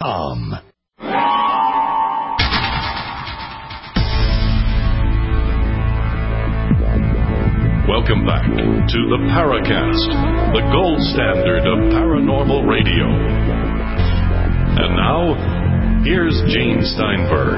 Welcome back to the Paracast, the gold standard of paranormal radio. And now, here's Gene Steinberg.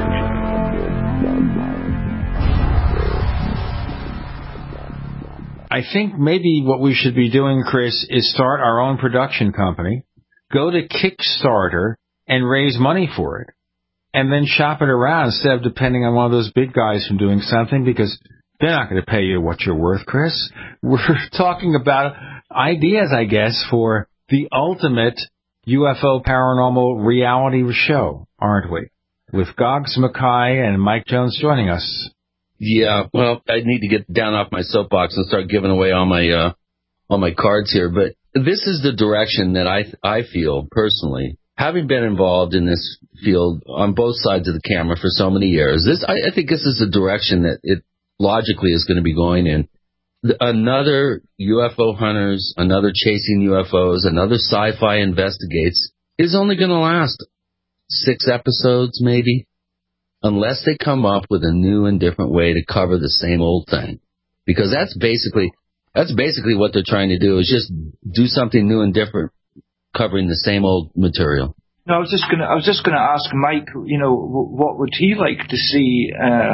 I think maybe what we should be doing, Chris, is start our own production company, go to Kickstarter, and raise money for it, and then shop it around instead of depending on one of those big guys from doing something, because they're not going to pay you what you're worth, Chris. We're talking about ideas, I guess, for the ultimate UFO paranormal reality show, aren't we? With Gogs Mackay and Mike Jones joining us. Yeah, well, I need to get down off my soapbox and start giving away all my cards here. But this is the direction that I feel personally, having been involved in this field on both sides of the camera for so many years. I think this is the direction that it logically is going to be going in. Another UFO Hunters, another Chasing UFOs, another Sci-Fi Investigates is only going to last 6 episodes maybe, unless they come up with a new and different way to cover the same old thing. Because that's basically what they're trying to do, is just do something new and different, covering the same old material. No, I was just going to ask Mike, what would he like to see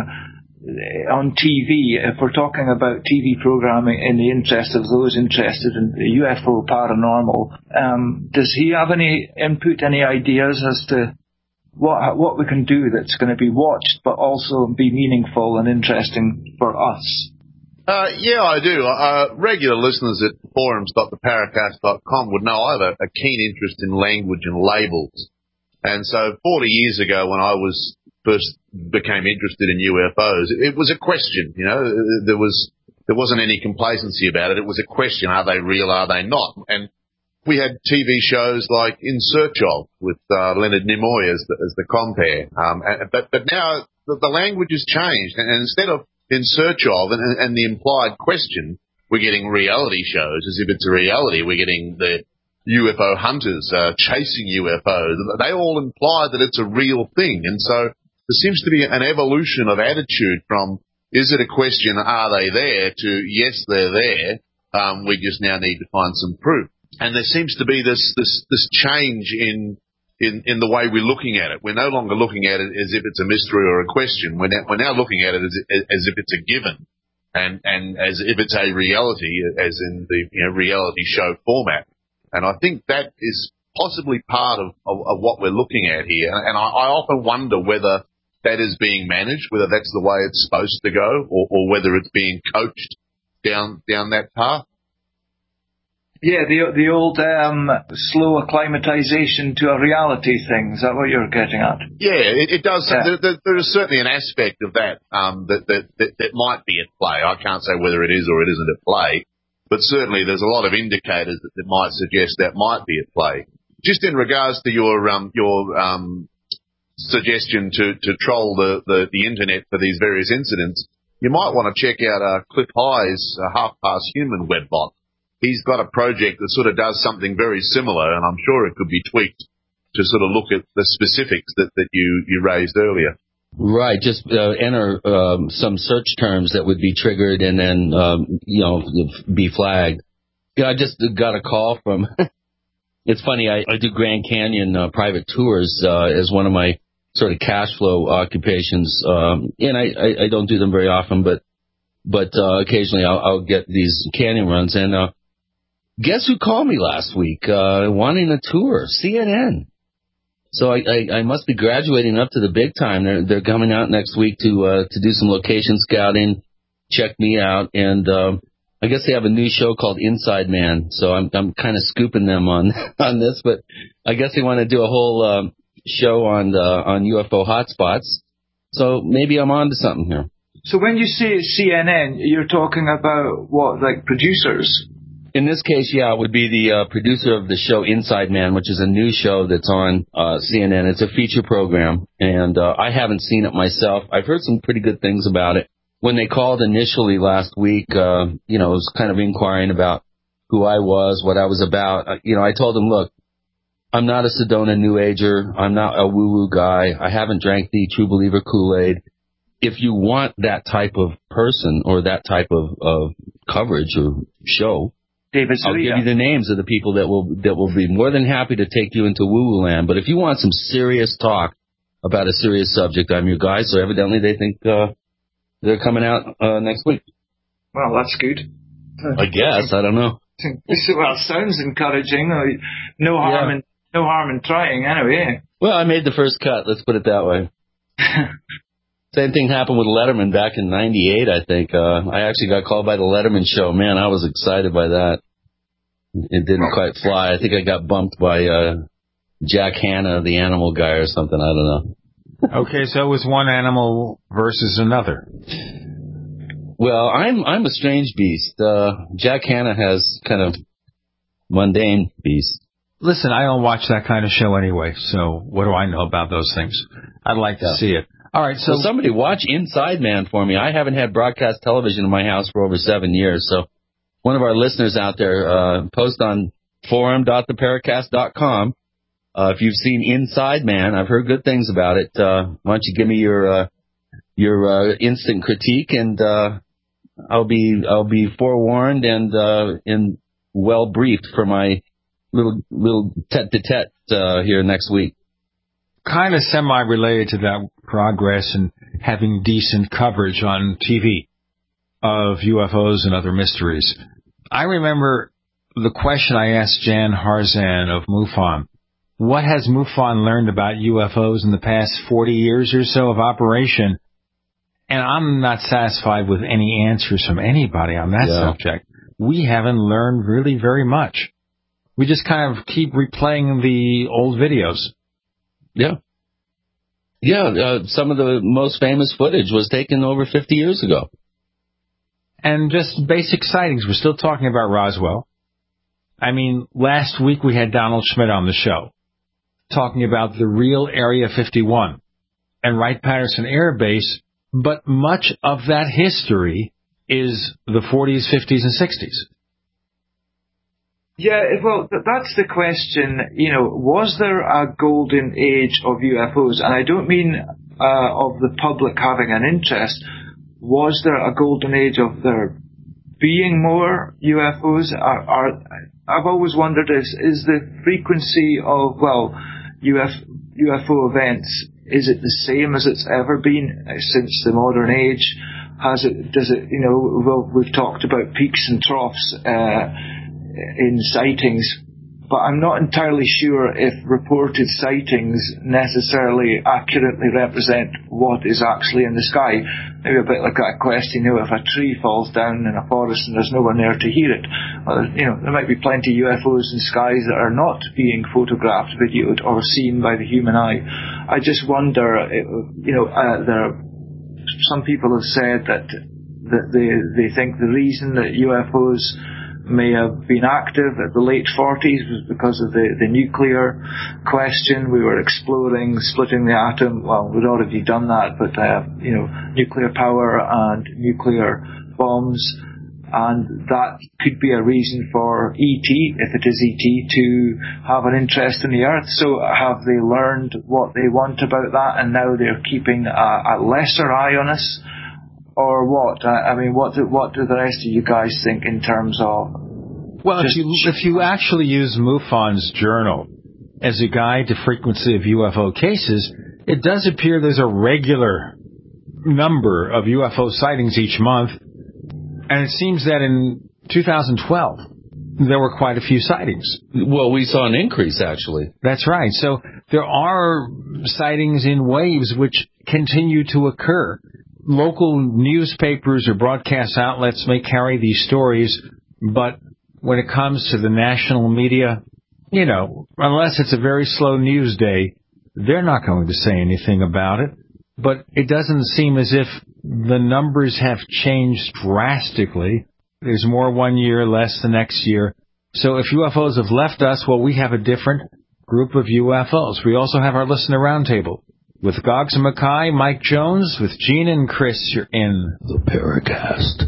on TV, if we're talking about TV programming in the interest of those interested in the UFO paranormal. Does he have any input, any ideas as to what we can do that's going to be watched but also be meaningful and interesting for us? Yeah, I do. Regular listeners at forums.theparacast.com would know I have a keen interest in language and labels. And so 40 years ago, when I first became interested in UFOs, it was a question, there wasn't any complacency about it. It was a question: are they real, are they not? And we had TV shows like In Search Of with Leonard Nimoy as the compere. But now the language has changed, and instead of In Search Of and the implied question, we're getting reality shows as if it's a reality. We're getting the UFO hunters chasing UFOs. They all imply that it's a real thing, and so there seems to be an evolution of attitude from, is it a question, are they there, to yes, they're there, we just now need to find some proof. And there seems to be this change in the way we're looking at it. We're no longer looking at it as if it's a mystery or a question. We're now looking at it as if it's a given, and as if it's a reality, as in the reality show format. And I think that is possibly part of what we're looking at here. And I often wonder whether that is being managed, whether that's the way it's supposed to go, or whether it's being coached down that path. Yeah, the old slow acclimatization to a reality thing. Is that what you're getting at? Yeah, it does. Yeah. There is certainly an aspect of that that might be at play. I can't say whether it is or it isn't at play, but certainly there's a lot of indicators that might suggest that might be at play. Just in regards to your suggestion to troll the internet for these various incidents, you might want to check out Cliff High's Half Past Human webbot. He's got a project that sort of does something very similar, and I'm sure it could be tweaked to sort of look at the specifics that you raised earlier. Right, just enter some search terms that would be triggered and then, be flagged. Yeah, I just got a call from, it's funny, I do Grand Canyon private tours as one of my sort of cash flow occupations, and I don't do them very often, but occasionally I'll get these canyon runs, and guess who called me last week wanting a tour? CNN. So I must be graduating up to the big time. They're coming out next week to do some location scouting, check me out, and I guess they have a new show called Inside Man. So I'm kind of scooping them on this, but I guess they want to do a whole show on UFO hotspots. So maybe I'm on to something here. So when you say CNN, you're talking about what, like producers? In this case, yeah, it would be the producer of the show Inside Man, which is a new show that's on CNN. It's a feature program, and I haven't seen it myself. I've heard some pretty good things about it. When they called initially last week, I was kind of inquiring about who I was, what I was about. I told them, look, I'm not a Sedona New Ager. I'm not a woo-woo guy. I haven't drank the True Believer Kool-Aid. If you want that type of person or that type of coverage or show, David I'll give you the names of the people that will be more than happy to take you into woo-woo land. But if you want some serious talk about a serious subject, I'm your guy. So evidently they think they're coming out next week. Well, that's good. I guess. I don't know. Well, sounds encouraging. No harm in trying, anyway. Well, I made the first cut. Let's put it that way. Same thing happened with Letterman back in '98, I think. I actually got called by the Letterman show. Man, I was excited by that. It didn't quite fly. I think I got bumped by Jack Hanna, the animal guy or something. I don't know. Okay, so it was one animal versus another. Well, I'm a strange beast. Jack Hanna has kind of mundane beast. Listen, I don't watch that kind of show anyway, so what do I know about those things? I'd like to see it. All right, so somebody watch Inside Man for me. I haven't had broadcast television in my house for over 7 years, so one of our listeners out there, post on forum.theparacast.com. If you've seen Inside Man, I've heard good things about it. Why don't you give me your instant critique, and I'll be forewarned and well briefed for my little tete-to-tete here next week. Kind of semi-related to that progress and having decent coverage on TV of UFOs and other mysteries. I remember the question I asked Jan Harzan of MUFON. What has MUFON learned about UFOs in the past 40 years or so of operation? And I'm not satisfied with any answers from anybody on that subject. We haven't learned really very much. We just kind of keep replaying the old videos. Yeah. Yeah, some of the most famous footage was taken over 50 years ago. And just basic sightings. We're still talking about Roswell. I mean, last week we had Donald Schmidt on the show talking about the real Area 51 and Wright-Patterson Air Base, but much of that history is the 40s, 50s, and 60s. Yeah, well, that's the question. Was there a golden age of UFOs? And I don't mean of the public having an interest. Was there a golden age of there being more UFOs? I've always wondered, is the frequency of, UFO events, is it the same as it's ever been since the modern age? We've talked about peaks and troughs in sightings, but I'm not entirely sure if reported sightings necessarily accurately represent what is actually in the sky. Maybe a bit like that question, if a tree falls down in a forest and there's no one there to hear it, there might be plenty of UFOs in skies that are not being photographed, videoed, or seen by the human eye. I just wonder, some people have said that they think the reason that UFOs may have been active at the late 40s was because of the nuclear question. We were exploring, splitting the atom. Well, we'd already done that, but nuclear power and nuclear bombs, and that could be a reason for ET, if it is ET, to have an interest in the Earth. So have they learned what they want about that, and now they're keeping a lesser eye on us? Or what? I mean, what do the rest of you guys think in terms of... Well, if you actually use MUFON's journal as a guide to frequency of UFO cases, it does appear there's a regular number of UFO sightings each month. And it seems that in 2012, there were quite a few sightings. Well, we saw an increase, actually. That's right. So there are sightings in waves which continue to occur. Local newspapers or broadcast outlets may carry these stories, but when it comes to the national media, unless it's a very slow news day, they're not going to say anything about it. But it doesn't seem as if the numbers have changed drastically. There's more one year, less the next year. So if UFOs have left us, well, we have a different group of UFOs. We also have our listener roundtable. With Goggs and Mackay, Mike Jones, with Gene and Chris, you're in the Paracast.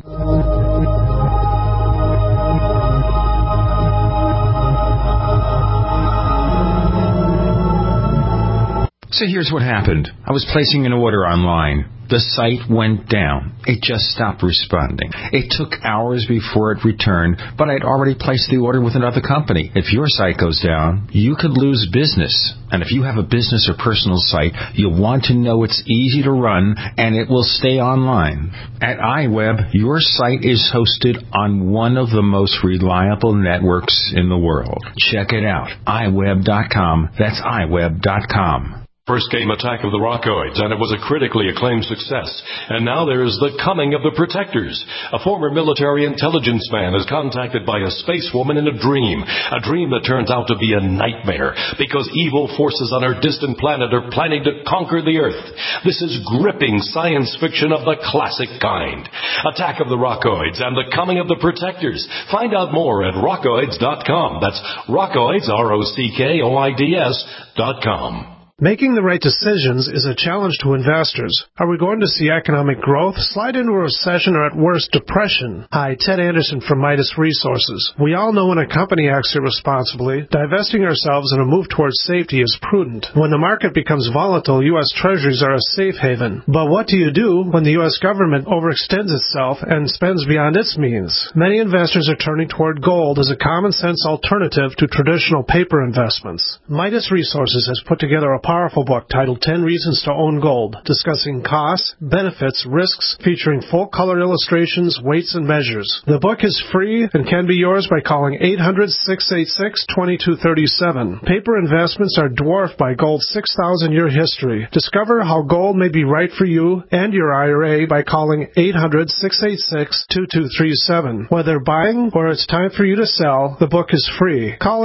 So here's what happened. I was placing an order online. The site went down. It just stopped responding. It took hours before it returned, but I'd already placed the order with another company. If your site goes down, you could lose business. And if you have a business or personal site, you'll want to know it's easy to run and it will stay online. At iWeb, your site is hosted on one of the most reliable networks in the world. Check it out. iWeb.com. That's iWeb.com. First came Attack of the Rockoids, and it was a critically acclaimed success. And now there is The Coming of the Protectors. A former military intelligence man is contacted by a space woman in a dream that turns out to be a nightmare, because evil forces on our distant planet are planning to conquer the Earth. This is gripping science fiction of the classic kind. Attack of the Rockoids and The Coming of the Protectors. Find out more at rockoids.com. That's Rockoids, ROCKOIDS.com. Making the right decisions is a challenge to investors. Are we going to see economic growth, slide into a recession, or at worst, depression? Hi, Ted Anderson from Midas Resources. We all know when a company acts irresponsibly, divesting ourselves in a move towards safety is prudent. When the market becomes volatile, U.S. Treasuries are a safe haven. But what do you do when the U.S. government overextends itself and spends beyond its means? Many investors are turning toward gold as a common-sense alternative to traditional paper investments. Midas Resources has put together a powerful book titled 10 Reasons to Own Gold, discussing costs, benefits, risks, featuring full-color illustrations, weights, and measures. The book is free and can be yours by calling 800-686-2237. Paper investments are dwarfed by gold's 6,000-year history. Discover how gold may be right for you and your IRA by calling 800-686-2237. Whether buying or it's time for you to sell, the book is free. Call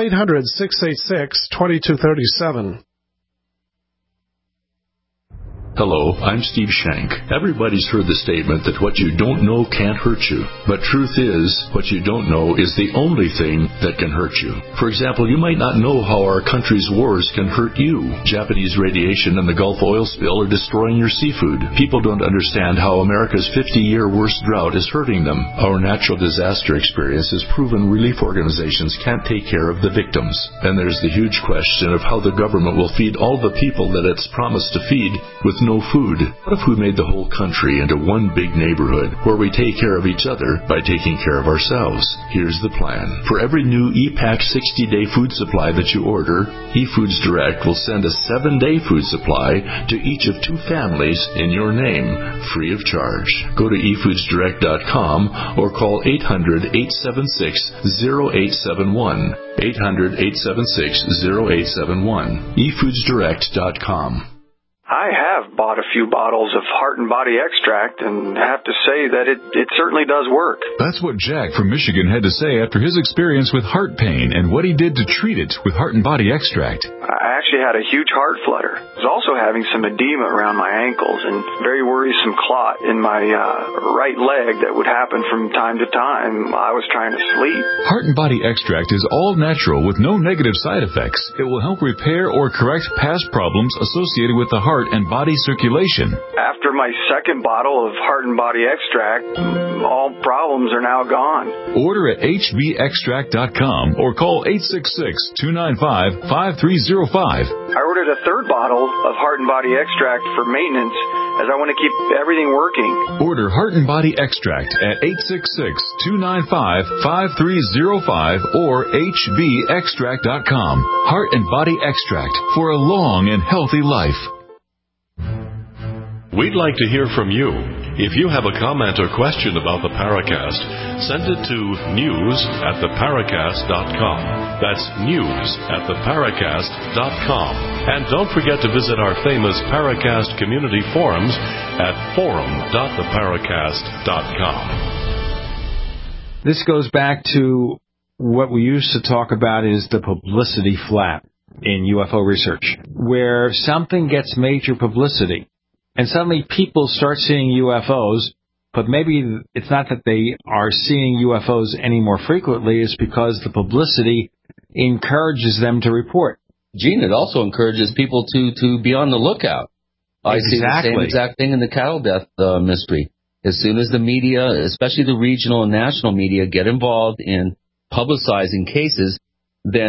800-686-2237. Hello, I'm Steve Shank. Everybody's heard the statement that what you don't know can't hurt you. But truth is, what you don't know is the only thing that can hurt you. For example, you might not know how our country's wars can hurt you. Japanese radiation and the Gulf oil spill are destroying your seafood. People don't understand how America's 50-year worst drought is hurting them. Our natural disaster experience has proven relief organizations can't take care of the victims. And there's the huge question of how the government will feed all the people that it's promised to feed with no food. What if we made the whole country into one big neighborhood where we take care of each other by taking care of ourselves? Here's the plan. For every new ePack 60-day food supply that you order, eFoods Direct will send a 7-day food supply to each of 2 families in your name, free of charge. Go to eFoodsDirect.com or call 800-876-0871. 800-876-0871. eFoodsDirect.com. I have bought a few bottles of Heart and Body Extract and have to say that it certainly does work. That's what Jack from Michigan had to say after his experience with heart pain and what he did to treat it with Heart and Body Extract. I actually had a huge heart flutter. I was also having some edema around my ankles and very worrisome clot in my right leg that would happen from time to time while I was trying to sleep. Heart and Body Extract is all natural with no negative side effects. It will help repair or correct past problems associated with the heart and body circulation. After my second bottle of Heart and Body Extract, all problems are now gone. Order at hbextract.com or call 866-295-5305. I ordered a third bottle of Heart and Body Extract for maintenance as I want to keep everything working. Order Heart and Body Extract at 866-295-5305 or hbextract.com. Heart and Body Extract for a long and healthy life. We'd like to hear from you. If you have a comment or question about the Paracast, send it to news@theparacast.com. That's news@theparacast.com. And don't forget to visit our famous Paracast community forums at forum.theparacast.com. This goes back to what we used to talk about is the publicity flap in UFO research, where something gets major publicity. And suddenly people start seeing UFOs, but maybe it's not that they are seeing UFOs any more frequently, it's because the publicity encourages them to report. Gene, it also encourages people to be on the lookout. I see the same exact thing in the cattle death mystery. As soon as the media, especially the regional and national media, get involved in publicizing cases, then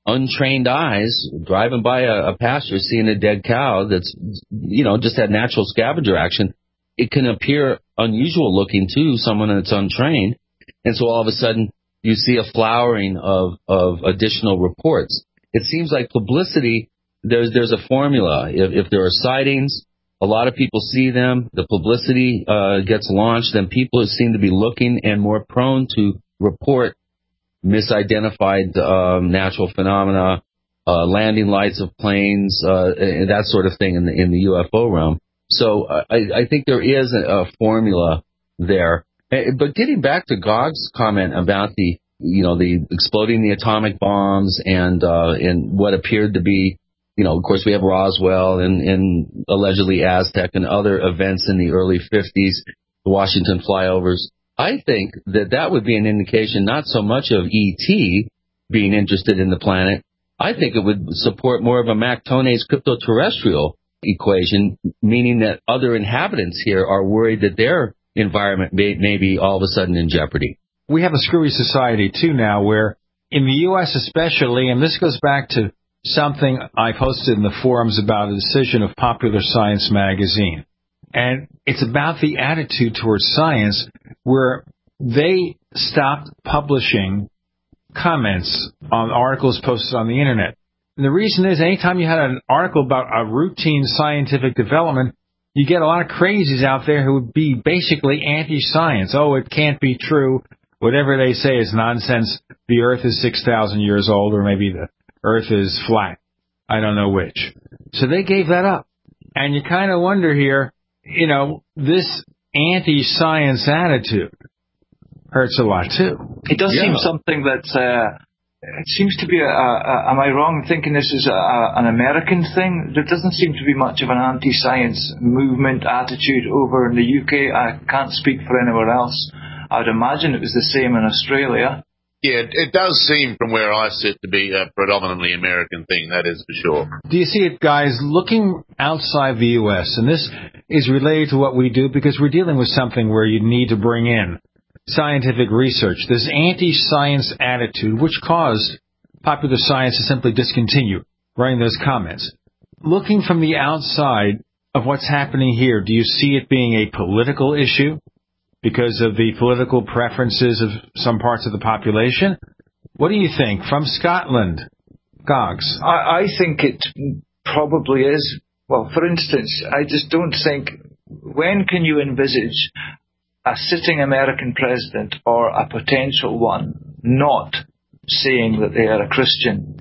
untrained eyes driving by a pasture, seeing a dead cow that's, just had natural scavenger action. It can appear unusual looking to someone that's untrained. And so all of a sudden you see a flowering of additional reports. It seems like publicity, there's a formula. If there are sightings, a lot of people see them, the publicity gets launched, then people seem to be looking and more prone to report misidentified natural phenomena, landing lights of planes, and that sort of thing in the UFO realm. So I think there is a formula there. But getting back to Gog's comment about the exploding the atomic bombs and what appeared to be, of course we have Roswell and allegedly Aztec and other events in the early 50s, the Washington flyovers. I think that would be an indication not so much of E.T. being interested in the planet. I think it would support more of a Mactone's cryptoterrestrial equation, meaning that other inhabitants here are worried that their environment may be all of a sudden in jeopardy. We have a screwy society, too, now, where in the U.S. especially, and this goes back to something I posted in the forums about a decision of Popular Science magazine. And it's about the attitude towards science, where they stopped publishing comments on articles posted on the Internet. And the reason is, anytime you had an article about a routine scientific development, you get a lot of crazies out there who would be basically anti-science. Oh, it can't be true. Whatever they say is nonsense. The Earth is 6,000 years old, or maybe the Earth is flat. I don't know which. So they gave that up. And you kind of wonder here, this anti-science attitude hurts a lot, too. It does seem something that's, it seems to be, am I wrong in thinking this is an American thing? There doesn't seem to be much of an anti-science movement attitude over in the UK. I can't speak for anywhere else. I'd imagine it was the same in Australia. Yeah, it does seem from where I sit to be a predominantly American thing, that is for sure. Do you see it, guys, looking outside the U.S., and this is related to what we do because we're dealing with something where you need to bring in scientific research, this anti-science attitude, which caused Popular Science to simply discontinue writing those comments. Looking from the outside of what's happening here, do you see it being a political issue because of the political preferences of some parts of the population? What do you think? From Scotland, Gogs. I think it probably is. Well, for instance, I just don't think, when can you envisage a sitting American president or a potential one not saying that they are a Christian?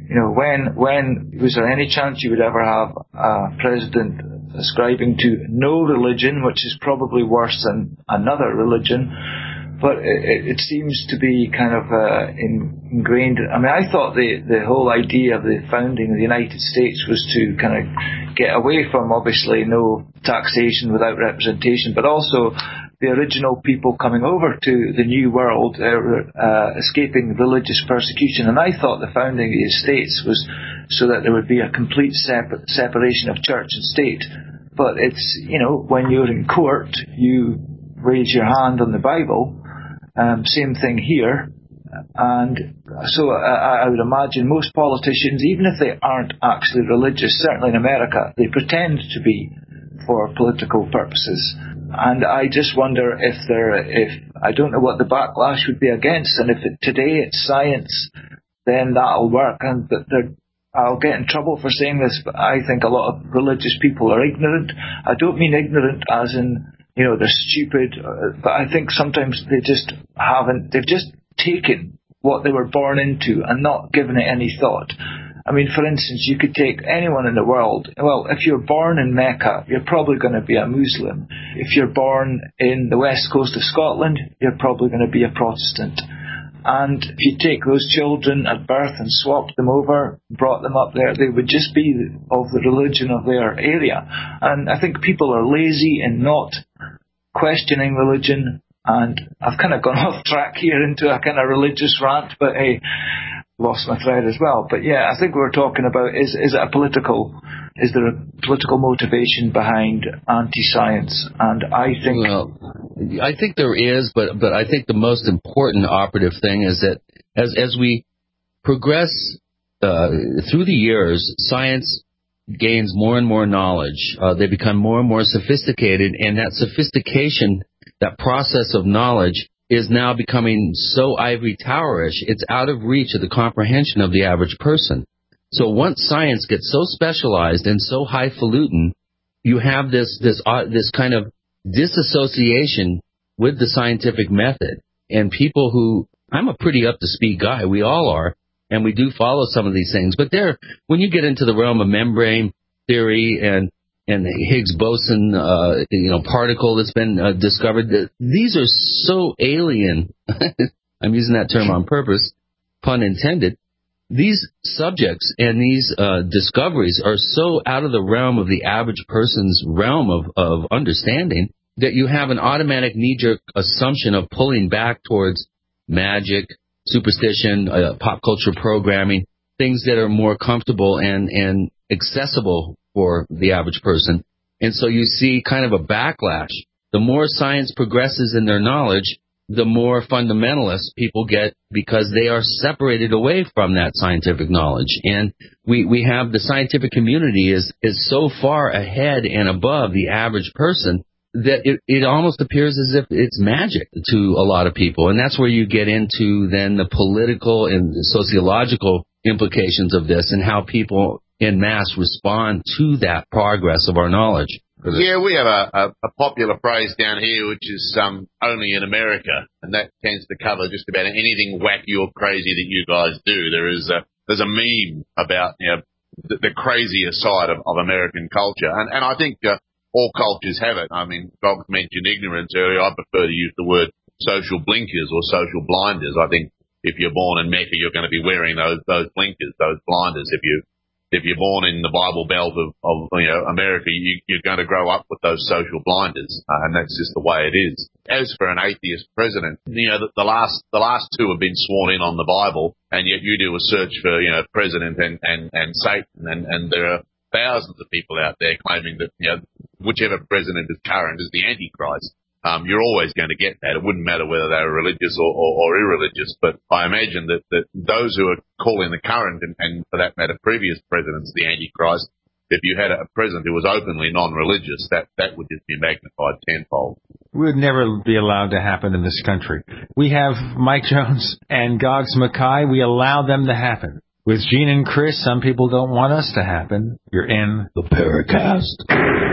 When was there any chance you would ever have a president ascribing to no religion, which is probably worse than another religion? But it seems to be kind of ingrained. I mean, I thought the whole idea of the founding of the United States was to kind of get away from, obviously, no taxation without representation, but also the original people coming over to the New World, escaping religious persecution. And I thought the founding of the States was so that there would be a complete separation of church and state. But it's, when you're in court, you raise your hand on the Bible. Same thing here. And so I would imagine most politicians, even if they aren't actually religious, certainly in America, they pretend to be for political purposes. And I just wonder if I don't know what the backlash would be against, and if today it's science, then that'll work. And I'll get in trouble for saying this, but I think a lot of religious people are ignorant. I don't mean ignorant as in, they're stupid, but I think sometimes they've just taken what they were born into and not given it any thought. I mean, for instance, you could take anyone in the world. Well, if you're born in Mecca, you're probably going to be a Muslim. If you're born in the west coast of Scotland, you're probably going to be a Protestant. And if you take those children at birth and swapped them over, brought them up there, they would just be of the religion of their area. And I think people are lazy in not questioning religion. And I've kind of gone off track here into a kind of religious rant, but hey, lost my thread as well. But yeah, I think we're talking about is there a political motivation behind anti-science? And I think there is, but I think the most important operative thing is that as we progress through the years, science gains more and more knowledge. They become more and more sophisticated, and that sophistication, that process of knowledge, is now becoming so ivory towerish, it's out of reach of the comprehension of the average person. So once science gets so specialized and so highfalutin, you have this kind of disassociation with the scientific method. And people who, I'm a pretty up-to-speed guy, we all are, and we do follow some of these things. But when you get into the realm of membrane theory and the Higgs boson, particle that's been discovered, these are so alien. I'm using that term on purpose, pun intended. These subjects and these discoveries are so out of the realm of the average person's realm of understanding that you have an automatic knee-jerk assumption of pulling back towards magic, superstition, pop culture programming, things that are more comfortable and accessible for the average person. And so you see kind of a backlash. The more science progresses in their knowledge, the more fundamentalist people get because they are separated away from that scientific knowledge. And we have the scientific community is so far ahead and above the average person that it almost appears as if it's magic to a lot of people. And that's where you get into then the political and sociological implications of this and how people en masse respond to that progress of our knowledge. Yeah, we have a popular phrase down here, which is only in America, and that tends to cover just about anything wacky or crazy that you guys do. There's a meme about the crazier side of American culture, and I think all cultures have it. I mean, Doc mentioned ignorance earlier. I prefer to use the word social blinkers or social blinders. I think if you're born in Mecca, you're going to be wearing those blinkers, those blinders. If you're born in the Bible Belt of America, you're going to grow up with those social blinders, and that's just the way it is. As for an atheist president, the last two have been sworn in on the Bible, and yet you do a search for president and Satan, and there are thousands of people out there claiming that whichever president is current is the Antichrist. You're always going to get that. It wouldn't matter whether they were religious or irreligious. But I imagine that those who are calling the current and for that matter previous presidents the Antichrist, if you had a president who was openly non-religious, that would just be magnified tenfold. It would never be allowed to happen in this country. We have Mike Jones and Gogs Mackay. We allow them to happen. With Gene and Chris, some people don't want us to happen. You're in the Paracast.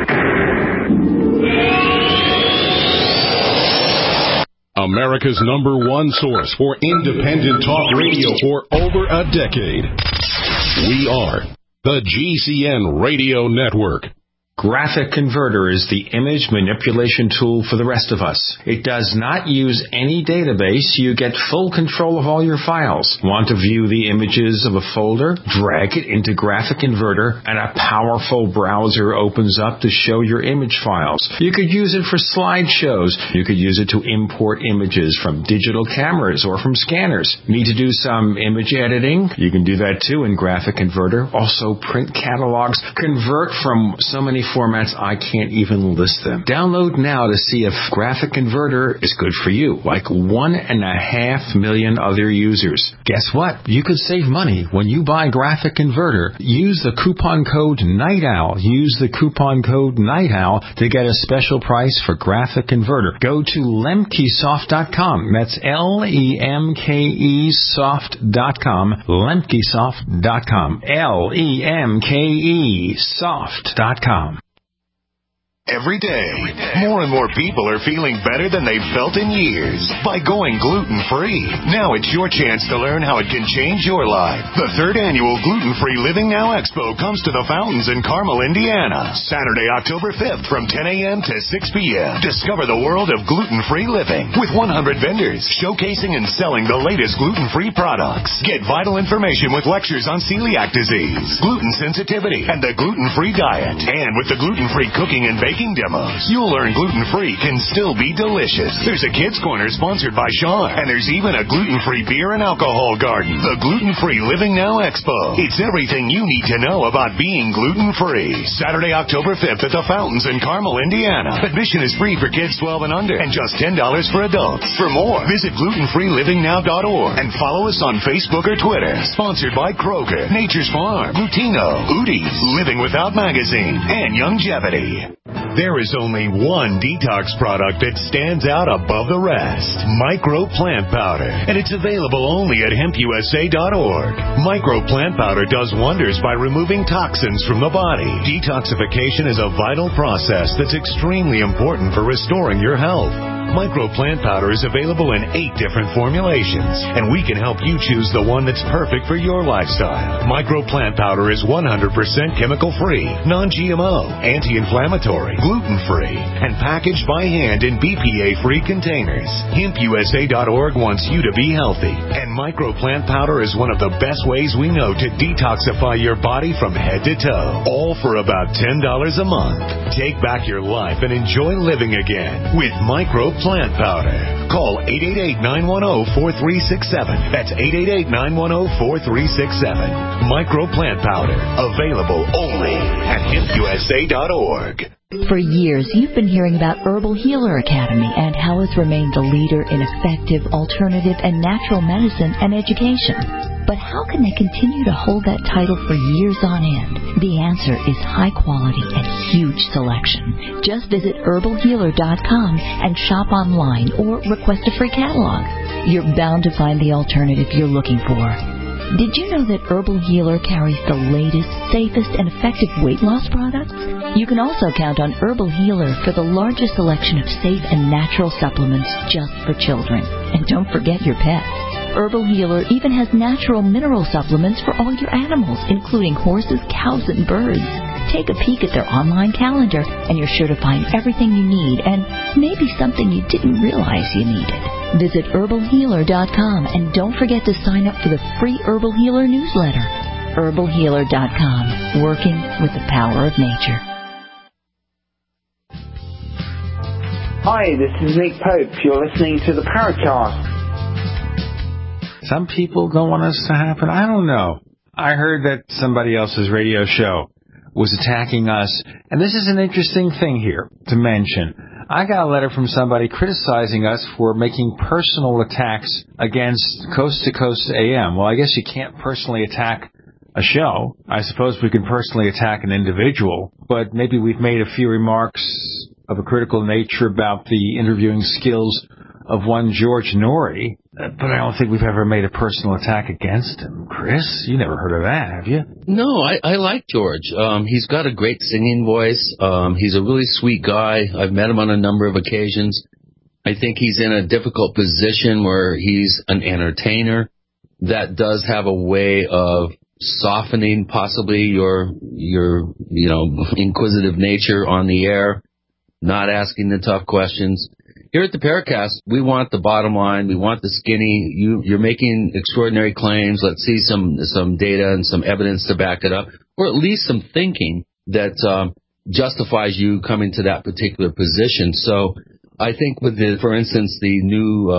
America's #1 source for independent talk radio for over a decade. We are the GCN Radio Network. Graphic Converter is the image manipulation tool for the rest of us. It does not use any database. You get full control of all your files. Want to view the images of a folder? Drag it into Graphic Converter and a powerful browser opens up to show your image files. You could use it for slideshows. You could use it to import images from digital cameras or from scanners. Need to do some image editing? You can do that too in Graphic Converter. Also print catalogs. Convert from so many formats I can't even list them. Download now to see if Graphic Converter is good for you, like 1.5 million other users. Guess what? You could save money when you buy Graphic Converter. Use the coupon code NIGHTOWL. Use the coupon code NIGHTOWL to get a special price for Graphic Converter. Go to lemkesoft.com. That's LEMKEsoft.com. Lemkesoft.com. LEMKEsoft.com. Every day, more and more people are feeling better than they've felt in years by going gluten-free. Now it's your chance to learn how it can change your life. The 3rd annual Gluten-Free Living Now Expo comes to the Fountains in Carmel, Indiana, Saturday, October 5th from 10 a.m. to 6 p.m. Discover the world of gluten-free living with 100 vendors showcasing and selling the latest gluten-free products. Get vital information with lectures on celiac disease, gluten sensitivity, and the gluten-free diet. And with the gluten-free cooking and baking baking demos. You'll learn gluten-free can still be delicious. There's a Kids Corner sponsored by Sean, and there's even a gluten-free beer and alcohol garden. The Gluten-Free Living Now Expo. It's everything you need to know about being gluten-free. Saturday, October 5th at the Fountains in Carmel, Indiana. Admission is free for kids 12 and under and just $10 for adults. For more, visit glutenfreelivingnow.org and follow us on Facebook or Twitter. Sponsored by Kroger, Nature's Farm, Lutino, Udi's, Living Without Magazine, and Youngevity. There is only one detox product that stands out above the rest. Micro Plant Powder. And it's available only at hempusa.org. Micro Plant Powder does wonders by removing toxins from the body. Detoxification is a vital process that's extremely important for restoring your health. Micro Plant Powder is available in 8 different formulations, and we can help you choose the one that's perfect for your lifestyle. Micro Plant Powder is 100% chemical-free, non-GMO, anti-inflammatory, gluten-free, and packaged by hand in BPA-free containers. HempUSA.org wants you to be healthy, and Micro Plant Powder is one of the best ways we know to detoxify your body from head to toe, all for about $10 a month. Take back your life and enjoy living again with Micro Plant Powder. Call 888-910-4367. That's 888-910-4367. Micro Plant Powder. Available only at hempusa.org. For years, you've been hearing about Herbal Healer Academy and how it's remained the leader in effective, alternative, and natural medicine and education. But how can they continue to hold that title for years on end? The answer is high quality and huge selection. Just visit herbalhealer.com and shop online or request a free catalog. You're bound to find the alternative you're looking for. Did you know that Herbal Healer carries the latest, safest, and effective weight loss products? You can also count on Herbal Healer for the largest selection of safe and natural supplements just for children. And don't forget your pets. Herbal Healer even has natural mineral supplements for all your animals, including horses, cows, and birds. Take a peek at their online calendar, and you're sure to find everything you need and maybe something you didn't realize you needed. Visit herbalhealer.com and don't forget to sign up for the free Herbal Healer newsletter. herbalhealer.com, working with the power of nature. Hi, this is Nick Pope. You're listening to the Paracast. Some people don't want us to happen. I don't know. I heard that somebody else's radio show was attacking us. And this is an interesting thing here to mention. I got a letter from somebody criticizing us for making personal attacks against Coast to Coast AM. Well, I guess you can't personally attack a show. I suppose we can personally attack an individual. But maybe we've made a few remarks of a critical nature about the interviewing skills of one George Norrie, but I don't think we've ever made a personal attack against him. Chris, you never heard of that, have you? No, I like George. He's got a great singing voice. He's a really sweet guy. I've met him on a number of occasions. I think he's in a difficult position where he's an entertainer that does have a way of softening possibly your inquisitive nature on the air, not asking the tough questions. Here at the Paracast, we want the bottom line. We want the skinny. You're making extraordinary claims. Let's see some data and some evidence to back it up, or at least some thinking that justifies you coming to that particular position. So I think with for instance, the new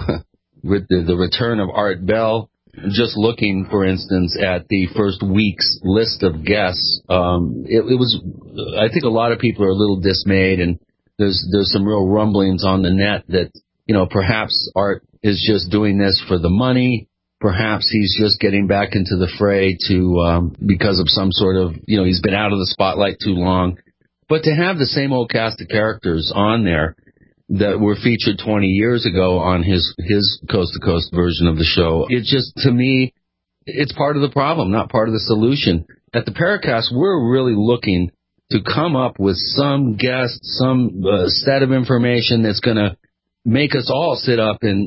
the return of Art Bell, just looking, for instance, at the first week's list of guests, it was. I think a lot of people are a little dismayed, and there's some real rumblings on the net that, perhaps Art is just doing this for the money. Perhaps he's just getting back into the fray because of some sort of, he's been out of the spotlight too long. But to have the same old cast of characters on there that were featured 20 years ago on his Coast to Coast version of the show, it just, to me, it's part of the problem, not part of the solution. At the Paracast, we're really looking to come up with some guest, some set of information that's going to make us all sit up and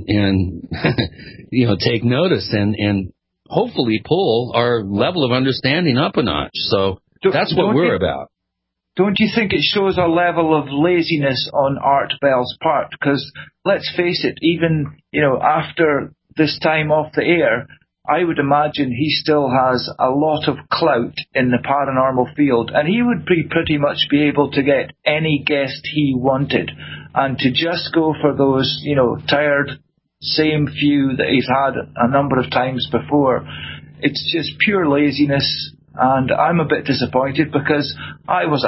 take notice and hopefully pull our level of understanding up a notch. So that's what we're about. Don't you think it shows a level of laziness on Art Bell's part? Because let's face it, even after this time off the air, I would imagine he still has a lot of clout in the paranormal field, and he would pretty much be able to get any guest he wanted. And to just go for those, tired, same few that he's had a number of times before, it's just pure laziness. And I'm a bit disappointed because I was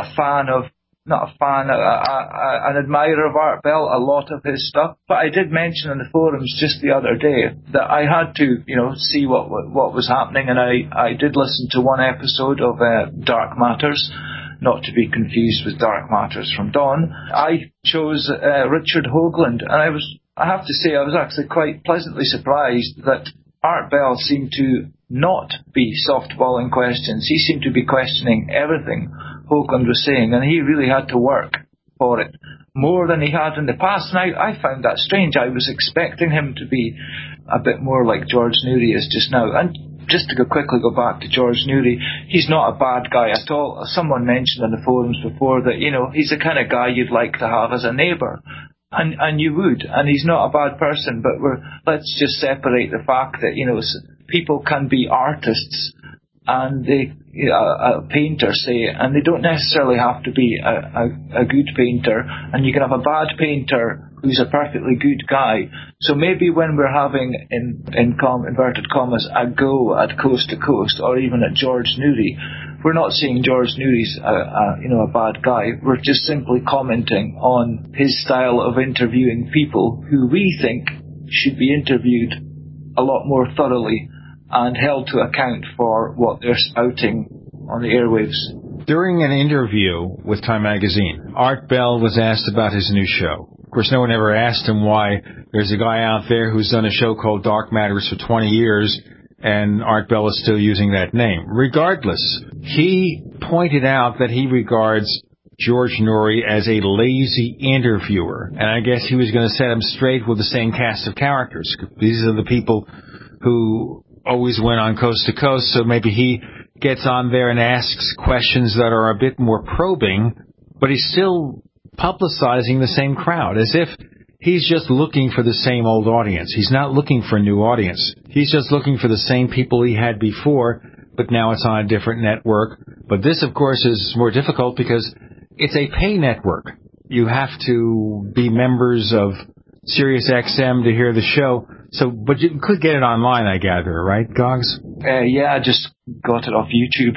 an admirer of Art Bell, a lot of his stuff. But I did mention in the forums just the other day that I had to, see what was happening, and I did listen to one episode of Dark Matters, not to be confused with Dark Matters from Dawn. I chose Richard Hoagland, and I have to say I was actually quite pleasantly surprised that Art Bell seemed to not be softballing questions. He seemed to be questioning everything Hoagland was saying, and he really had to work for it more than he had in the past. And I found that strange. I was expecting him to be a bit more like George Noory is just now. And just to quickly go back to George Noory, he's not a bad guy at all. Someone mentioned on the forums before that, he's the kind of guy you'd like to have as a neighbour. And you would. And he's not a bad person, but let's just separate the fact that, people can be artists and a painter, say, and they don't necessarily have to be a good painter, and you can have a bad painter who's a perfectly good guy. So maybe when we're having, in inverted commas, a go at Coast to Coast, or even at George Noory, we're not saying George Noory's a bad guy. We're just simply commenting on his style of interviewing people who we think should be interviewed a lot more thoroughly and held to account for what they're spouting on the airwaves. During an interview with Time Magazine, Art Bell was asked about his new show. Of course, no one ever asked him why there's a guy out there who's done a show called Dark Matters for 20 years, and Art Bell is still using that name. Regardless, he pointed out that he regards George Noory as a lazy interviewer, and I guess he was going to set him straight with the same cast of characters. These are the people who always went on Coast to Coast, so maybe he gets on there and asks questions that are a bit more probing, but he's still publicizing the same crowd, as if he's just looking for the same old audience. He's not looking for a new audience. He's just looking for the same people he had before, but now it's on a different network. But this, of course, is more difficult because it's a pay network. You have to be members of Sirius XM to hear the show. But you could get it online, I gather, right, Gogs? Yeah, I just got it off YouTube.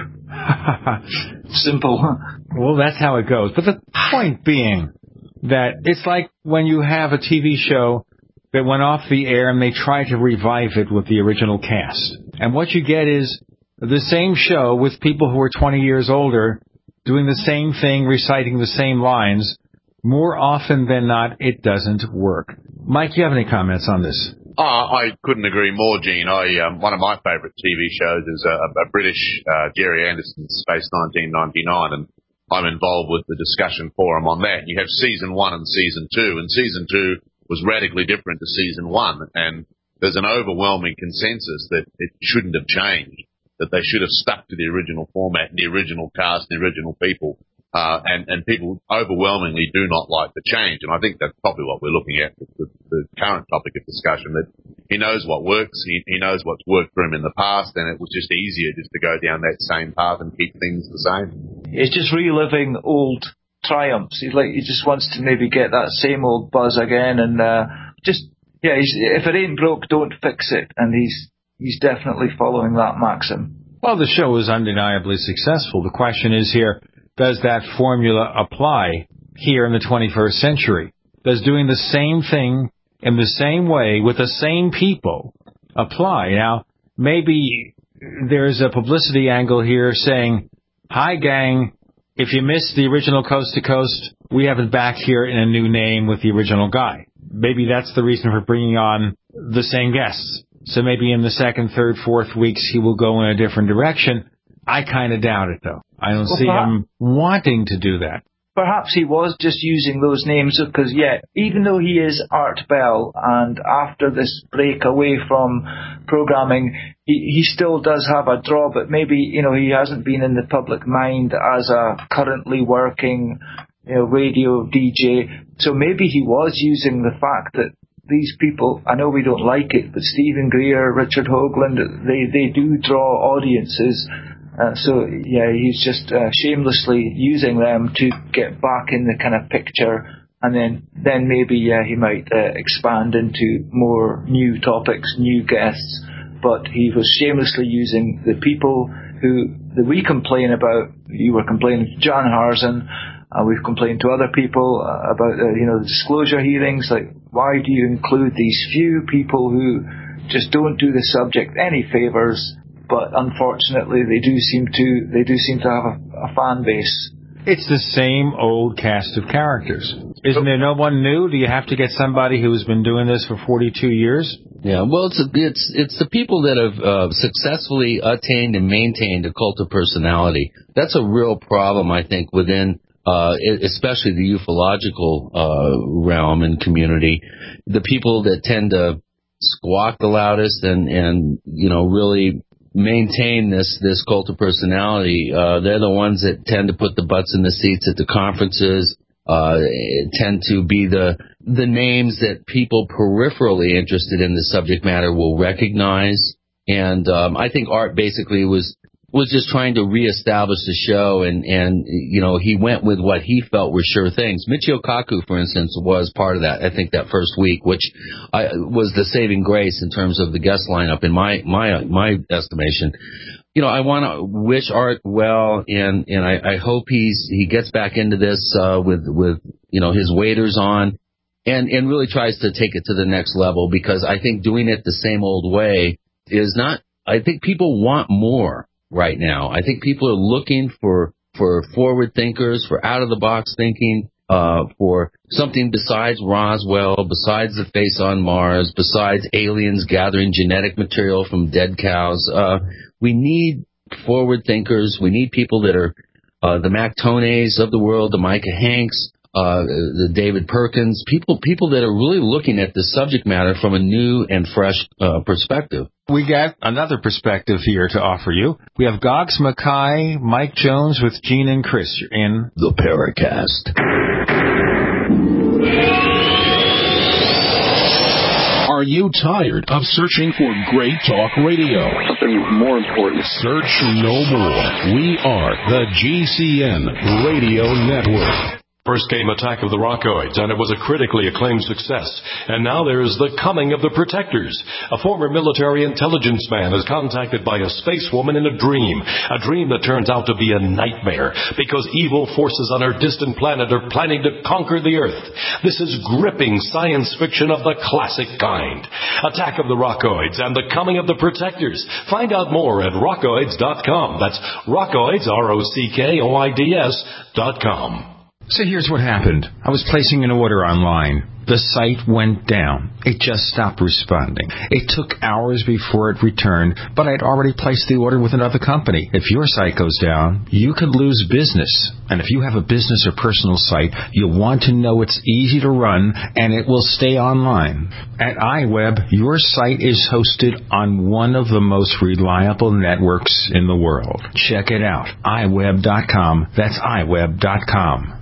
Simple. Well, that's how it goes. But the point being that it's like when you have a TV show that went off the air and they try to revive it with the original cast. And what you get is the same show with people who are 20 years older doing the same thing, reciting the same lines. More often than not, it doesn't work. Mike, you have any comments on this? I couldn't agree more, Gene. One of my favourite TV shows is a British Jerry Anderson's Space 1999, and I'm involved with the discussion forum on that. You have Season 1 and Season 2, and Season 2 was radically different to Season 1, and there's an overwhelming consensus that it shouldn't have changed, that they should have stuck to the original format, the original cast, the original people. And people overwhelmingly do not like the change. And I think that's probably what we're looking at with the current topic of discussion, that he knows what works, he knows what's worked for him in the past, and it was just easier just to go down that same path and keep things the same. It's just reliving old triumphs. He just wants to maybe get that same old buzz again, and if it ain't broke, don't fix it. And he's definitely following that maxim. Well, the show is undeniably successful. The question is here, does that formula apply here in the 21st century? Does doing the same thing in the same way with the same people apply? Now, maybe there's a publicity angle here saying, hi, gang, if you missed the original Coast to Coast, we have it back here in a new name with the original guy. Maybe that's the reason for bringing on the same guests. So maybe in the second, third, fourth weeks, he will go in a different direction. I kind of doubt it, though. I don't see him wanting to do that. Perhaps he was just using those names because, even though he is Art Bell, and after this break away from programming, he still does have a draw, but maybe, he hasn't been in the public mind as a currently working radio DJ. So maybe he was using the fact that these people, I know we don't like it, but Stephen Greer, Richard Hoagland, they do draw audiences. So he's just shamelessly using them to get back in the kind of picture, and then maybe he might expand into more new topics, new guests. But he was shamelessly using the people that we complain about. You were complaining to Jan Harzan. We've complained to other people about the disclosure hearings. Like, why do you include these few people who just don't do the subject any favors? But unfortunately, they do seem to have a fan base. It's the same old cast of characters. Isn't there no one new? Do you have to get somebody who's been doing this for 42 years? Yeah, well, it's the people that have successfully attained and maintained a cult of personality. That's a real problem, I think, within especially the ufological realm and community. The people that tend to squawk the loudest and really maintain this cult of personality, they're the ones that tend to put the butts in the seats at the conferences, tend to be the names that people peripherally interested in the subject matter will recognize. And I think Art basically was just trying to reestablish the show, and he went with what he felt were sure things. Michio Kaku, for instance, was part of that. I think that first week, which was the saving grace in terms of the guest lineup in my estimation. I want to wish Art well, and I hope he gets back into this with his waders on, and really tries to take it to the next level, because I think doing it the same old way is not. I think people want more right now. I think people are looking for forward thinkers, for out of the box thinking, for something besides Roswell, besides the face on Mars, besides aliens gathering genetic material from dead cows. We need forward thinkers. We need people that are the Mac Toneys of the world, the Micah Hanks, the David Perkins, people that are really looking at the subject matter from a new and fresh perspective. We got another perspective here to offer you. We have Gogs Mackay, Mike Jones with Gene and Chris. You're in the Paracast. Are you tired of searching for great talk radio? Something more important. Search no more. We are the GCN Radio Network. First came Attack of the Rockoids, and it was a critically acclaimed success. And now there is The Coming of the Protectors. A former military intelligence man is contacted by a space woman in a dream that turns out to be a nightmare, because evil forces on her distant planet are planning to conquer the Earth. This is gripping science fiction of the classic kind. Attack of the Rockoids and The Coming of the Protectors. Find out more at rockoids.com. That's Rockoids, ROCKOIDS.com. So here's what happened. I was placing an order online. The site went down. It just stopped responding. It took hours before it returned, but I'd already placed the order with another company. If your site goes down, you could lose business. And if you have a business or personal site, you'll want to know it's easy to run and it will stay online. At iWeb, your site is hosted on one of the most reliable networks in the world. Check it out. iWeb.com. That's iWeb.com.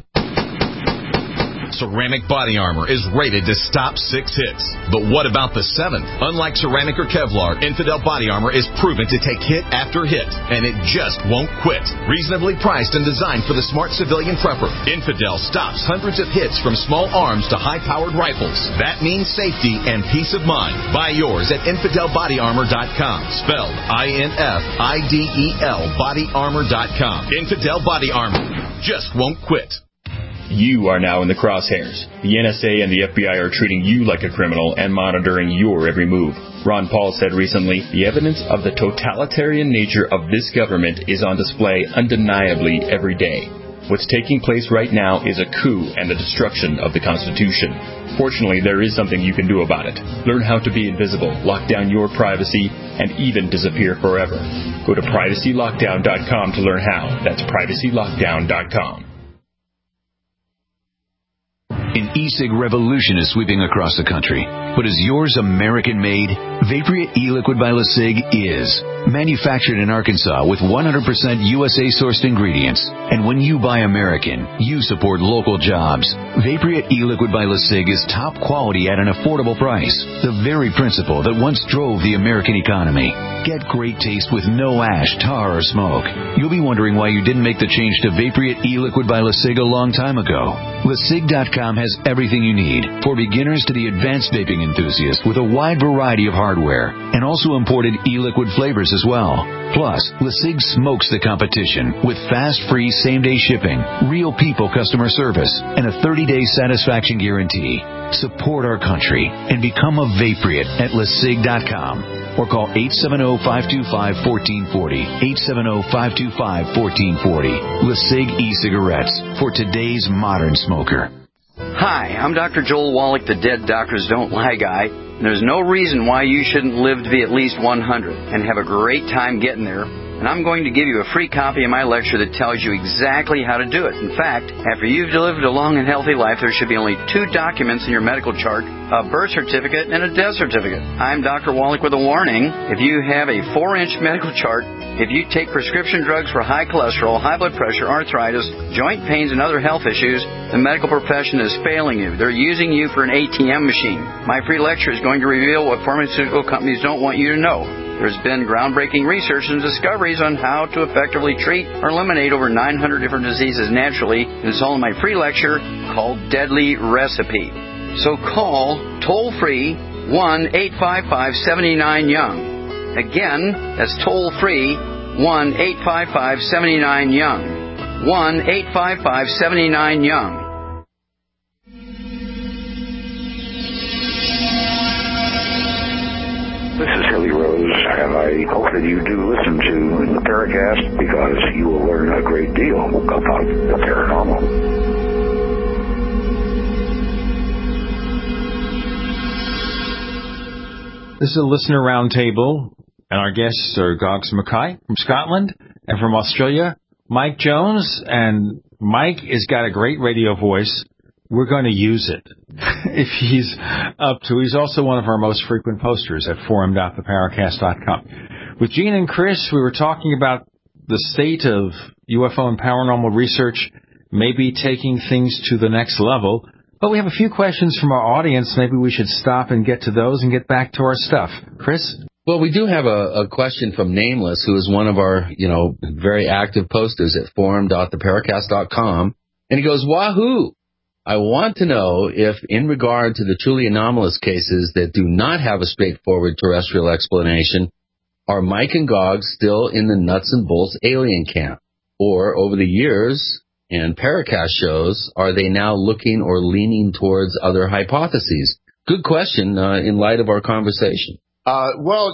Ceramic body armor is rated to stop 6 hits. But what about the 7th? Unlike ceramic or Kevlar, Infidel body armor is proven to take hit after hit, and it just won't quit. Reasonably priced and designed for the smart civilian prepper, Infidel stops hundreds of hits from small arms to high-powered rifles. That means safety and peace of mind. Buy yours at InfidelBodyArmor.com. Spelled INFIDEL BodyArmor.com. Infidel Body Armor just won't quit. You are now in the crosshairs. The NSA and the FBI are treating you like a criminal and monitoring your every move. Ron Paul said recently, the evidence of the totalitarian nature of this government is on display undeniably every day. What's taking place right now is a coup and the destruction of the Constitution. Fortunately, there is something you can do about it. Learn how to be invisible, lock down your privacy, and even disappear forever. Go to privacylockdown.com to learn how. That's privacylockdown.com. An e-cig revolution is sweeping across the country. But is yours American-made? Vaporeate e-liquid by LeSig is manufactured in Arkansas with 100% USA-sourced ingredients. And when you buy American, you support local jobs. Vaporeate e-liquid by LeSig is top quality at an affordable price. The very principle that once drove the American economy. Get great taste with no ash, tar, or smoke. You'll be wondering why you didn't make the change to Vaporeate e-liquid by LeSig a long time ago. LeSig.com has everything you need, for beginners to the advanced vaping enthusiast, with a wide variety of hardware, and also imported e-liquid flavors as well. Plus, LeSig smokes the competition with fast, free, same-day shipping, real people customer service, and a 30-day satisfaction guarantee. Support our country and become a Vaporeate at LeSig.com. Or call 870-525-1440. 870-525-1440. LeSig e-cigarettes for today's modern smoker. Hi, I'm Dr. Joel Wallach, the Dead Doctors Don't Lie guy. And there's no reason why you shouldn't live to be at least 100 and have a great time getting there. And I'm going to give you a free copy of my lecture that tells you exactly how to do it. In fact, after you've lived a long and healthy life, there should be only 2 documents in your medical chart, a birth certificate and a death certificate. I'm Dr. Wallach with a warning. If you have a 4-inch medical chart, if you take prescription drugs for high cholesterol, high blood pressure, arthritis, joint pains, and other health issues, the medical profession is failing you. They're using you for an ATM machine. My free lecture is going to reveal what pharmaceutical companies don't want you to know. There's been groundbreaking research and discoveries on how to effectively treat or eliminate over 900 different diseases naturally, and it's all in my free lecture called Deadly Recipe. So call toll-free 1-855-79-YOUNG. Again, that's toll-free 1-855-79-YOUNG. 1-855-79-YOUNG. This is Hilly Rose, and I hope that you do listen to the Paracast, because you will learn a great deal about the paranormal. This is a listener roundtable, and our guests are Gogs Mackay from Scotland, and from Australia, Mike Jones. And Mike has got a great radio voice. We're going to use it if he's up to. He's also one of our most frequent posters at forum.theparacast.com. With Gene and Chris, we were talking about the state of UFO and paranormal research, maybe taking things to the next level. But we have a few questions from our audience. Maybe we should stop and get to those and get back to our stuff. Chris? Well, we do have a question from Nameless, who is one of our, very active posters at forum.theparacast.com. And he goes, Wahoo! I want to know if, in regard to the truly anomalous cases that do not have a straightforward terrestrial explanation, are Mike and Gog still in the nuts and bolts alien camp? Or, over the years and Paracast shows, are they now looking or leaning towards other hypotheses? Good question in light of our conversation. I'm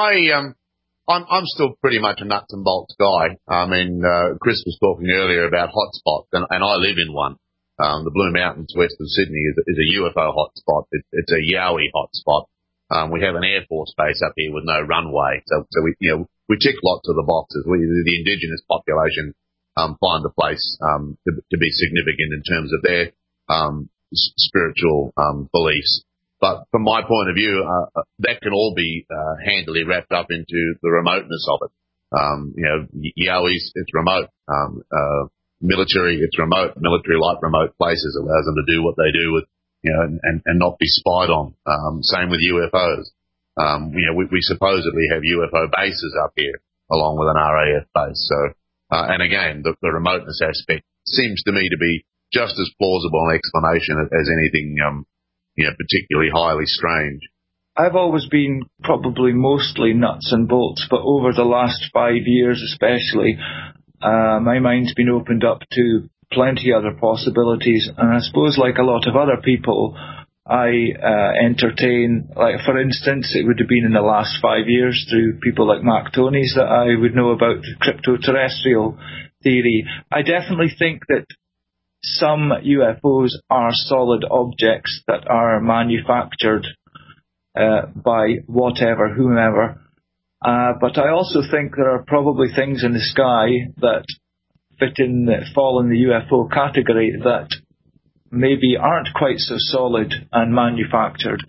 still pretty much a nuts and bolts guy. I mean, Chris was talking earlier about hotspots, and I live in one. The Blue Mountains west of Sydney is a UFO hotspot. It's a Yowie hotspot. We have an Air Force base up here with no runway, so we tick lots of the boxes. The indigenous population find the place to be significant in terms of their spiritual beliefs. But from my point of view, that can all be handily wrapped up into the remoteness of it. Yowies, it's remote. Military, it's remote. Military like remote places, allows them to do what they do with, and not be spied on. Same with UFOs. We supposedly have UFO bases up here along with an RAF base. So, and again, the remoteness aspect seems to me to be just as plausible an explanation as anything, particularly highly strange. I've always been probably mostly nuts and bolts, but over the last 5 years especially, my mind's been opened up to plenty other possibilities, and I suppose like a lot of other people, I entertain, like for instance, it would have been in the last 5 years through people like Mark Tonys that I would know about crypto-terrestrial theory. I definitely think that some UFOs are solid objects that are manufactured by whatever, whomever. But I also think there are probably things in the sky that fall in the UFO category that maybe aren't quite so solid and manufactured.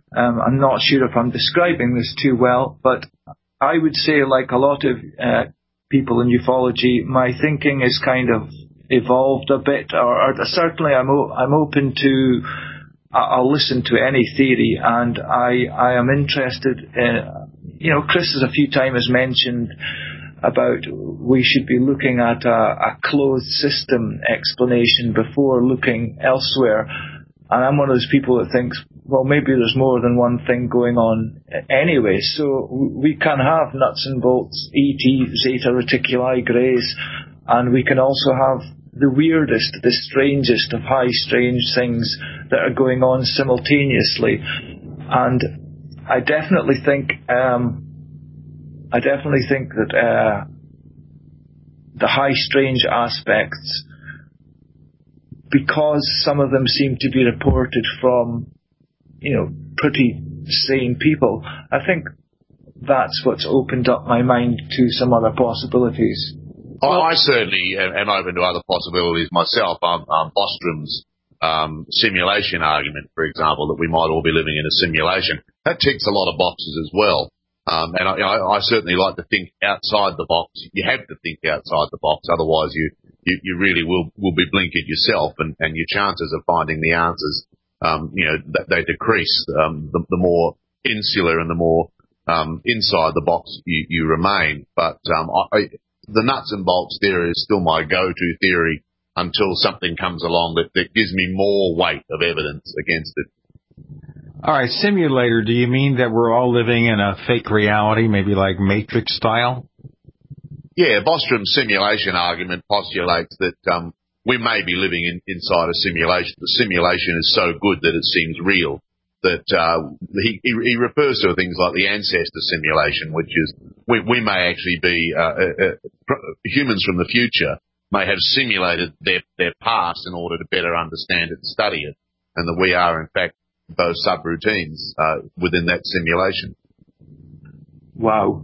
I'm not sure if I'm describing this too well, but I would say, like a lot of people in ufology, my thinking is kind of evolved a bit, or certainly I'm open to. I'll listen to any theory, and I am interested. Chris has a few times mentioned about we should be looking at a closed system explanation before looking elsewhere. And I'm one of those people that thinks, well, maybe there's more than one thing going on anyway. So we can have nuts and bolts, ET, Zeta Reticuli, Greys, and we can also have the weirdest, the strangest of high strange things that are going on simultaneously. And I definitely think that the high strange aspects, because some of them seem to be reported from, pretty sane people, I think that's what's opened up my mind to some other possibilities. I certainly am open to other possibilities myself. Bostrom's simulation argument, for example, that we might all be living in a simulation, that ticks a lot of boxes as well. And I certainly like to think outside the box. You have to think outside the box, otherwise you really will be blinkered yourself, and your chances of finding the answers, they decrease. The more insular and the more inside the box you remain. But the nuts and bolts theory is still my go-to theory until something comes along that gives me more weight of evidence against it. All right, simulator, do you mean that we're all living in a fake reality, maybe like Matrix style? Yeah, Bostrom's simulation argument postulates that we may be living inside a simulation. The simulation is so good that it seems real. That he refers to things like the ancestor simulation, which is we may actually be humans from the future may have simulated their past in order to better understand it and study it, and that we are in fact those subroutines within that simulation. Wow.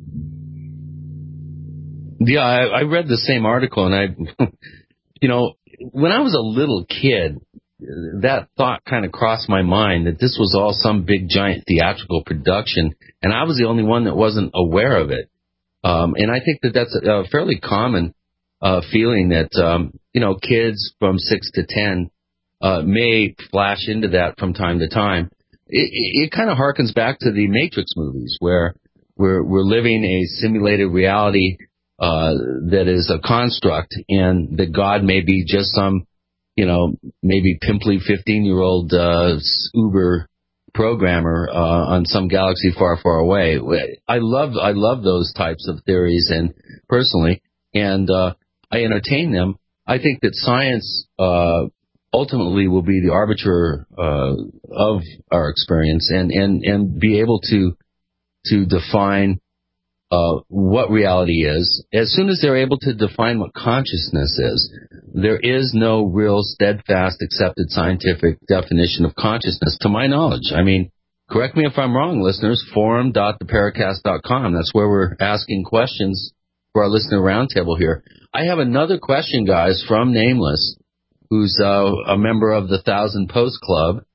Yeah, I read the same article, and when I was a little kid, that thought kind of crossed my mind that this was all some big giant theatrical production, and I was the only one that wasn't aware of it. And I think that that's a fairly common feeling that, kids from 6 to 10 may flash into that from time to time. It kind of harkens back to the Matrix movies, where we're living a simulated reality that is a construct, and that God may be just some, maybe pimply 15-year-old Uber programmer on some galaxy far, far away. I love those types of theories, and personally, and I entertain them. I think that science ultimately will be the arbiter of our experience, and be able to define what reality is. As soon as they're able to define what consciousness is, there is no real steadfast accepted scientific definition of consciousness, to my knowledge. I mean, correct me if I'm wrong, listeners, forum.theparacast.com. That's where we're asking questions for our listener roundtable here. I have another question, guys, from Nameless, who's a member of the 1,000 Post Club.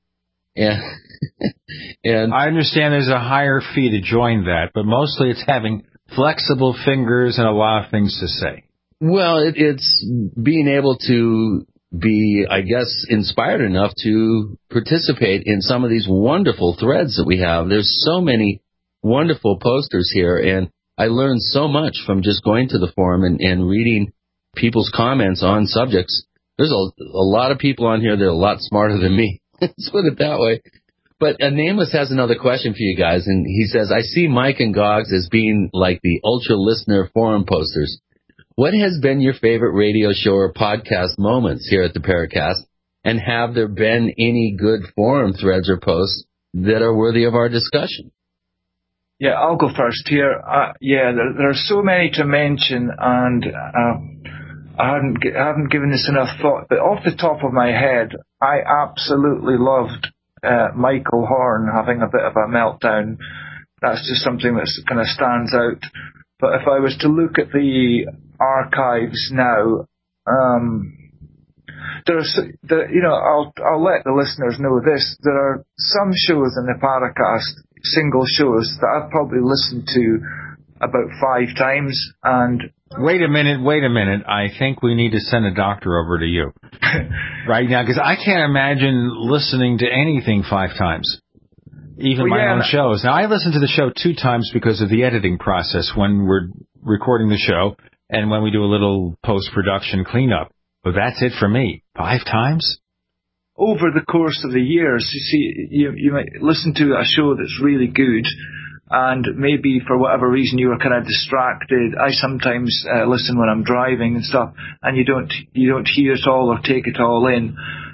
And I understand there's a higher fee to join that, but mostly it's having flexible fingers and a lot of things to say. Well, it's being able to be, I guess, inspired enough to participate in some of these wonderful threads that we have. There's so many wonderful posters here, and I learned so much from just going to the forum and reading people's comments on subjects. There's a lot of people on here that are a lot smarter than me. Let's put it that way. But Nameless has another question for you guys, and he says, I see Mike and Gogs as being like the ultra listener forum posters. What has been your favorite radio show or podcast moments here at the Paracast, and have there been any good forum threads or posts that are worthy of our discussion? Yeah, I'll go first here. There are so many to mention, and I haven't given this enough thought, but off the top of my head, I absolutely loved Michael Horn having a bit of a meltdown. That's just something that kind of stands out. But if I was to look at the archives now, I'll let the listeners know this. There are some shows in the Paracast, single shows, that I've probably listened to about 5 times. And wait a minute. I think we need to send a doctor over to you right now, because I can't imagine listening to anything 5 times. Even my own shows. Now, I listen to the show 2 times because of the editing process when we're recording the show and when we do a little post-production cleanup. But that's it for me. 5 times? Over the course of the years, you see, you might listen to a show that's really good, and maybe for whatever reason you were kind of distracted. I sometimes listen when I'm driving and stuff, and you don't hear it all or take it all in.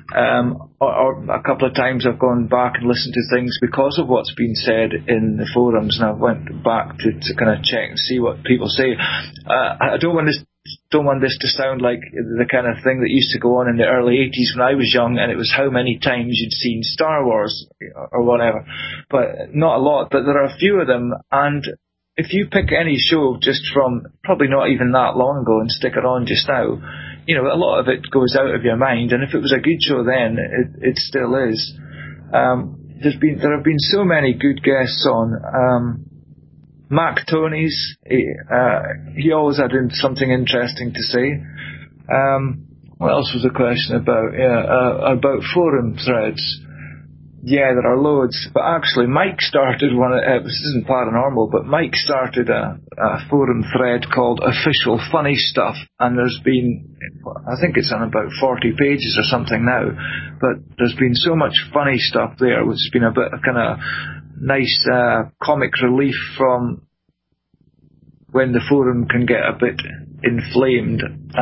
Or a couple of times I've gone back and listened to things because of what's been said in the forums, and I went back to kind of check and see what people say. I don't want this to sound like the kind of thing that used to go on in the early 80s when I was young, and it was how many times you'd seen Star Wars or whatever. But not a lot, but there are a few of them, and if you pick any show just from probably not even that long ago and stick it on just now, a lot of it goes out of your mind, and if it was a good show then, it still is. There have been so many good guests on. Mac Tony's, he always had something interesting to say. What else was the question about? About forum threads. Yeah, there are loads. But actually, Mike started one. This isn't paranormal, but Mike started a forum thread called Official Funny Stuff, and there's been, I think it's on about 40 pages or something now, but there's been so much funny stuff there, which has been a bit of kind of nice comic relief from when the forum can get a bit inflamed.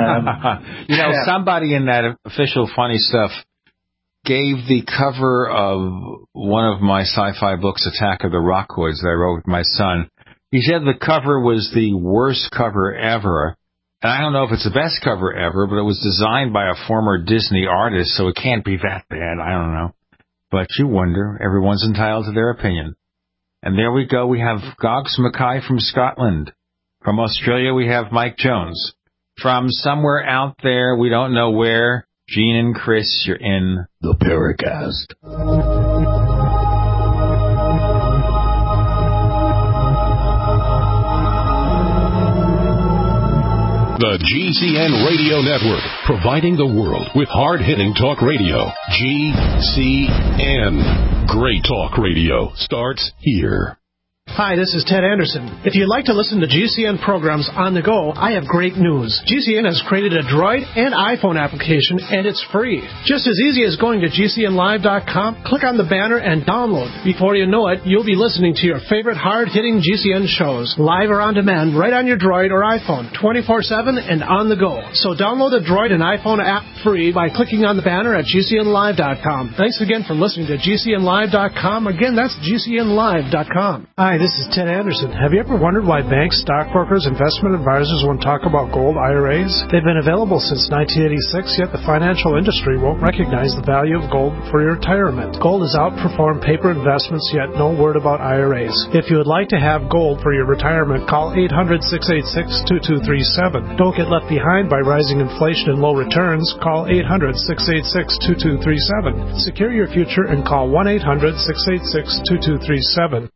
Somebody in that Official Funny Stuff gave the cover of one of my sci-fi books, Attack of the Rockoids, that I wrote with my son. He said the cover was the worst cover ever. And I don't know if it's the best cover ever, but it was designed by a former Disney artist, so it can't be that bad. I don't know. But you wonder. Everyone's entitled to their opinion. And there we go. We have Gogs Mackay from Scotland. From Australia, we have Mike Jones. From somewhere out there, we don't know where, Gene and Chris, you're in the Paracast. The GCN Radio Network, providing the world with hard-hitting talk radio. GCN. Great talk radio starts here. Hi, this is Ted Anderson. If you'd like to listen to GCN programs on the go, I have great news. GCN has created a Droid and iPhone application, and it's free. Just as easy as going to GCNlive.com, click on the banner, and download. Before you know it, you'll be listening to your favorite hard-hitting GCN shows, live or on demand, right on your Droid or iPhone, 24/7 and on the go. So download the Droid and iPhone app free by clicking on the banner at GCNlive.com. Thanks again for listening to GCNlive.com. Again, that's GCNlive.com. Hi, this is Ted Anderson. Have you ever wondered why banks, stockbrokers, investment advisors won't talk about gold IRAs? They've been available since 1986, yet the financial industry won't recognize the value of gold for your retirement. Gold has outperformed paper investments, yet no word about IRAs. If you would like to have gold for your retirement, call 800-686-2237. Don't get left behind by rising inflation and low returns. Call 800-686-2237. Secure your future and call 1-800-686-2237.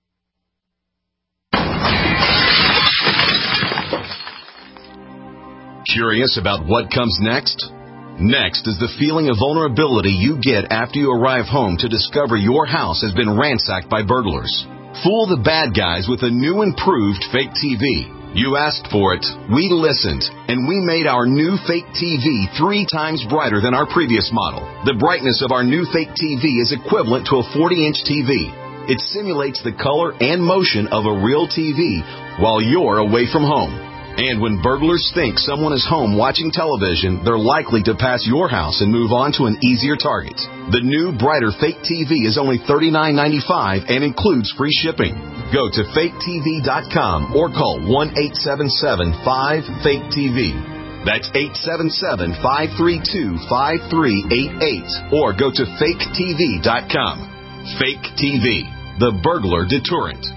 Curious about what comes next? Next is the feeling of vulnerability you get after you arrive home to discover your house has been ransacked by burglars. Fool the bad guys with a new improved fake TV. You asked for it, we listened, and we made our new fake TV 3 times brighter than our previous model. The brightness of our new fake TV is equivalent to a 40-inch TV. It simulates the color and motion of a real TV while you're away from home. And when burglars think someone is home watching television, they're likely to pass your house and move on to an easier target. The new, brighter fake TV is only $39.95 and includes free shipping. Go to faketv.com or call 1-877-5-FAKE-TV. That's 877-532-5388 or go to faketv.com. Fake TV, the burglar deterrent.